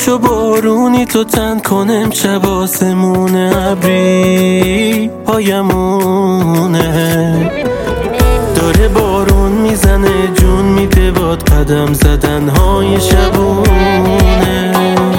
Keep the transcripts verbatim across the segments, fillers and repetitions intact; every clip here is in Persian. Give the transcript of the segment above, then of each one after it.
پاشو بارونی تو تن کنم شب آسمون ابری پایمونه، داره بارون میزنه جون میده باد قدم زدن های شبونه،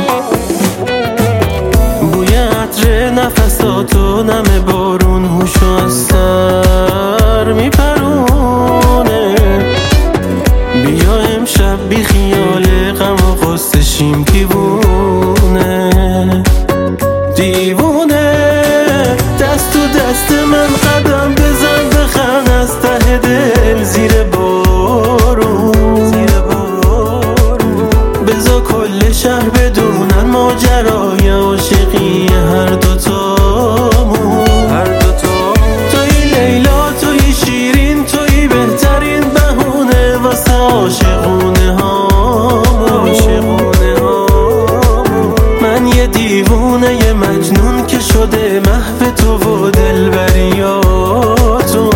بوی عطر نفساتو نم بارون هوشو از سر میپرونه، بیا امشب بی خیال غم و غصه شیم دیوونه دیوونه. دست تو دست من قدم بزن بخند از ته دل زیر بارون، زیر بارون بزا کل شهر بدونن ماجرای عاشقی هر دوتامون، هر دوتامون. توی لیلا توی شیرین توی بهترین بهونه واسه عاشقونه هامون، عاشقونه هامون. من یه دیوونه یه مجنون که شده محو تو و دلبریاتون.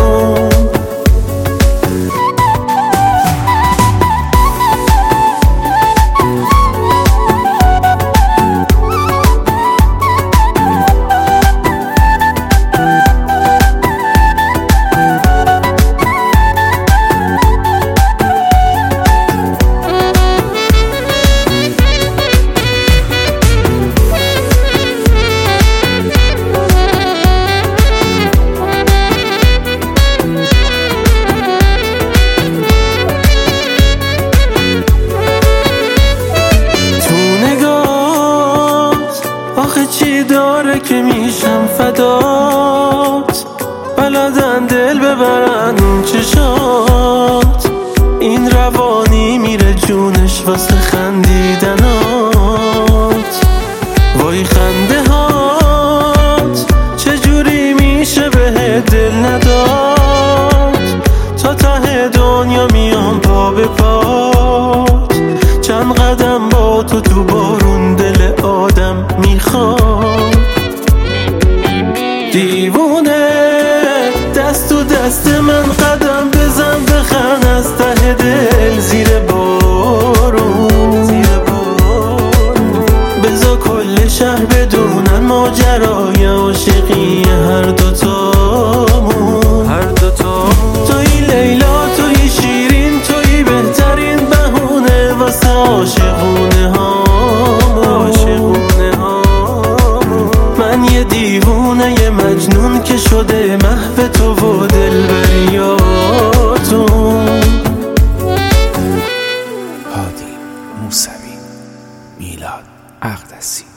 چی داره که میشم فدات، بلدن دل ببرن اون چشات، این روانی میره جونش واسه خندیدنات، وای خنده هات چجوری میشه به دل نداد، تا ته دنیا میام پا به پات، چند قدم با تو تو بارون دل آدم میخواد دیوونه. دست تو دست من قدم بزن بخند از ته دل زیر بارون، زیر بارون بزا کل شهر بدونن ماجرای عاشقی هر دوتامون، هر دوتامون. توی لیلا توی شیرین توی بهترین بهونه واسه عاشقونه هامون، عاشقونه هامون. من یه دیوونه یه مجنون که شده محو تو و دلبریاتون. هادی موسوی، میلاد اقدسی.